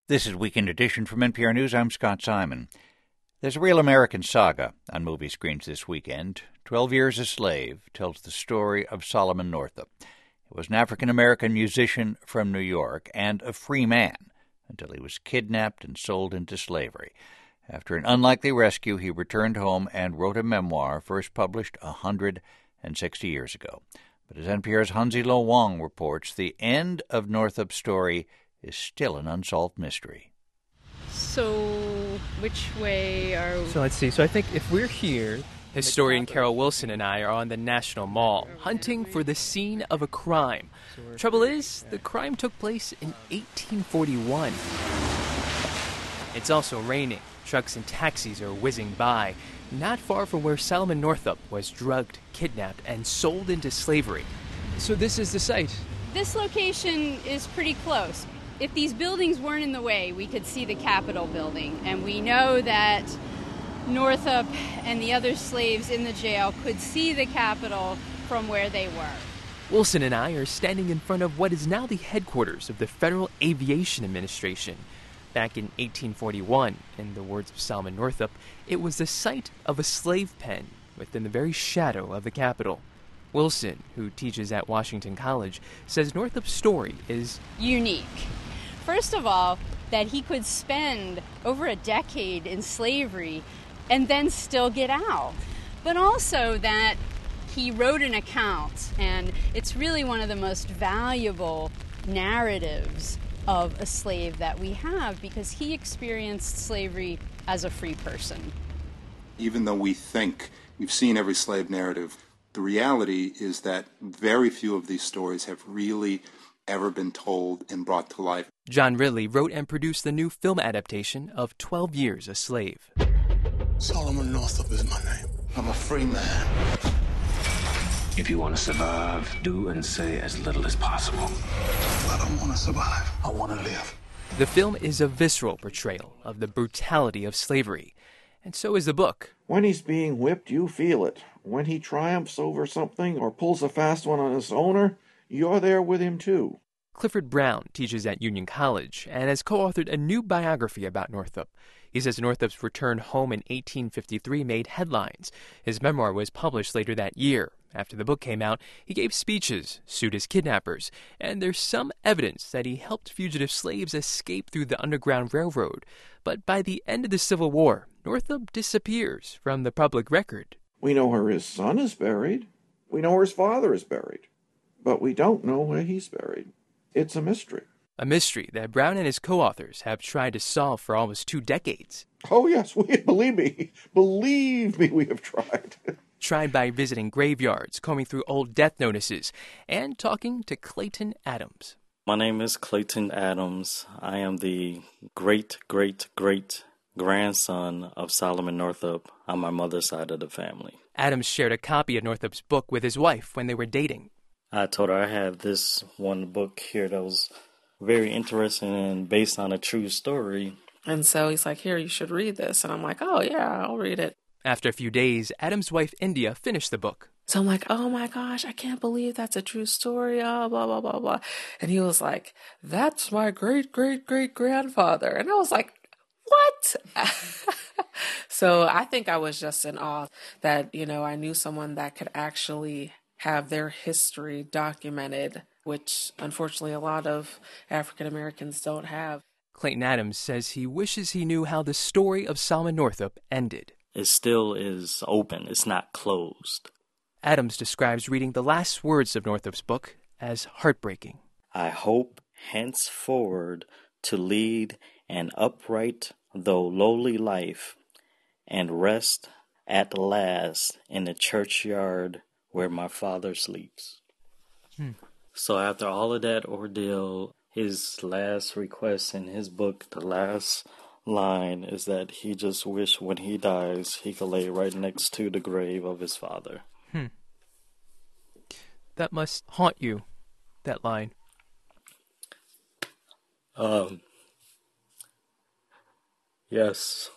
This is Weekend Edition from NPR News. I'm Scott Simon. There's a real American saga on movie screens this weekend. 12 Years a Slave tells the story of Solomon Northup. He was an African-American musician from New York and a free man until he was kidnapped and sold into slavery. After an unlikely rescue, he returned home and wrote a memoir first published 160 years ago. But as NPR's Hansi Lo Wang reports, the end of Northup's story is still an unsolved mystery. So, which way are we? So let's see. So I think if we're here, historian Carol Wilson and I are on the National Mall, hunting for the scene of a crime. Trouble is, the crime took place in 1841. It's also raining. Trucks and taxis are whizzing by, not far from where Solomon Northup was drugged, kidnapped, and sold into slavery. So this is the site? This location is pretty close. If these buildings weren't in the way, we could see the Capitol building. And we know that Northup and the other slaves in the jail could see the Capitol from where they were. Wilson and I are standing in front of what is now the headquarters of the Federal Aviation Administration. Back in 1841, in the words of Solomon Northup, it was the site of a slave pen within the very shadow of the Capitol. Wilson, who teaches at Washington College, says Northup's story is unique. First of all, that he could spend over a decade in slavery and then still get out. But also that he wrote an account, and it's really one of the most valuable narratives of a slave that we have because he experienced slavery as a free person. Even though we think we've seen every slave narrative, the reality is that very few of these stories have really ever been told and brought to life. John Ridley wrote and produced the new film adaptation of 12 Years a Slave. Solomon Northup is my name. I'm a free man. If you want to survive, do and say as little as possible. I don't want to survive. I want to live. The film is a visceral portrayal of the brutality of slavery, and so is the book. When he's being whipped, you feel it. When he triumphs over something or pulls a fast one on his owner, you're there with him too. Clifford Brown teaches at Union College and has co-authored a new biography about Northup. He says Northup's return home in 1853 made headlines. His memoir was published later that year. After the book came out, he gave speeches, sued his kidnappers, and there's some evidence that he helped fugitive slaves escape through the Underground Railroad. But by the end of the Civil War, Northup disappears from the public record. We know where his son is buried. We know where his father is buried. But we don't know where he's buried. It's a mystery. A mystery that Brown and his co-authors have tried to solve for almost 2 decades. Oh, yes, believe me, we have tried. Tried by visiting graveyards, combing through old death notices, and talking to Clayton Adams. My name is Clayton Adams. I am the great-great-great-grandson of Solomon Northup on my mother's side of the family. Adams shared a copy of Northup's book with his wife when they were dating. I told her I have this one book here that was very interesting and based on a true story. And so he's like, here, you should read this. And I'm like, oh, yeah, I'll read it. After a few days, Adams' wife, India, finished the book. So I'm like, oh, my gosh, I can't believe that's a true story, blah, blah, blah, blah. And he was like, that's my great-great-great-grandfather. And I was like, what? So I think I was just in awe that, I knew someone that could actually have their history documented, which unfortunately a lot of African Americans don't have. Clayton Adams says he wishes he knew how the story of Solomon Northup ended. It still is open. It's not closed. Adams describes reading the last words of Northup's book as heartbreaking. I hope henceforward to lead an upright though lowly life and rest at last in the churchyard where my father sleeps. So after all of that ordeal, his last request in his book, the last line is that he just wished when he dies, he could lay right next to the grave of his father. That must haunt you, that line. Yes.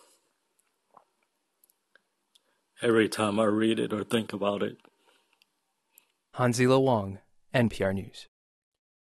Every time I read it or think about it. Hansi Lo Wang, NPR News.